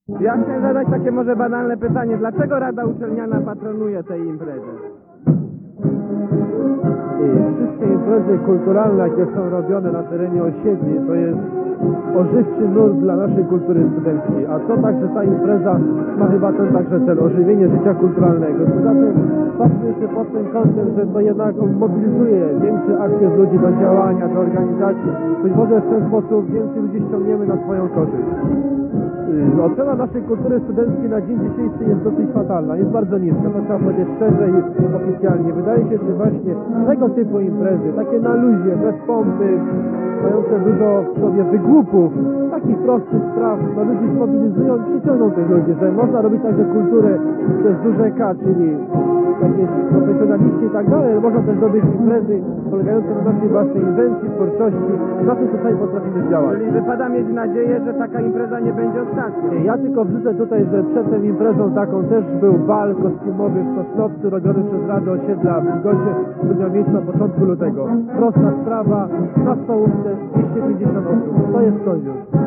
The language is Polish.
Ja chciałem zadać takie może banalne pytanie. Dlaczego Rada Uczelniana patronuje tej imprezy? I wszystkie imprezy kulturalne, jakie są robione na terenie osiedli, to jest ożywczy nurt dla naszej kultury studenckiej. A to także ta impreza ma chyba ten także cel, ożywienie życia kulturalnego. Poza tym patrzmy jeszcze pod tym kątem, że to jednak mobilizuje większy aktyw ludzi do działania, do organizacji. Być może w ten sposób więcej ludzi ściągniemy na swoją korzyść. Ocena naszej kultury studenckiej na dzień dzisiejszy jest dosyć fatalna, jest bardzo niska, to trzeba powiedzieć szczerze i oficjalnie. Wydaje się, że właśnie tego typu imprezy, takie na luzie, bez pompy, mające dużo w sobie wygłupów, takich prostych spraw, no ludzi zmobilizują i przyciągną tych ludzi, że można robić także kulturę przez duże K, czyli jakieś profesjonaliści i tak dalej, ale można też robić imprezy polegające na naszej własnej inwencji, twórczości, na tym, co sami potrafimy działać. Czyli wypada mieć nadzieję, że taka impreza nie będzie ostatnią. Ja tylko wrzucę tutaj, że przed tą imprezą taką też był bal kostiumowy w Sosnowcu robiony przez Radę Osiedla w Wilgocie, który miał miejsce na początku lutego. Prosta sprawa, na stołówce 250 osób. To jest coś już.